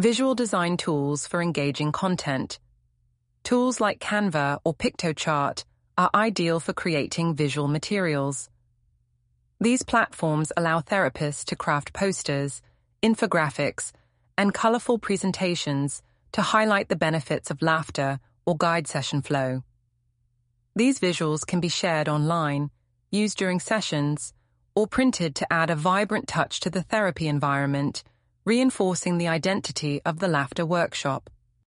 Visual design tools for engaging content. Tools like Canva or Piktochart are ideal for creating visual materials. These platforms allow therapists to craft posters, infographics, and colorful presentations to highlight the benefits of laughter or guide session flow. These visuals can be shared online, used during sessions, or printed to add a vibrant touch to the therapy environment, reinforcing the identity of the laughter workshop.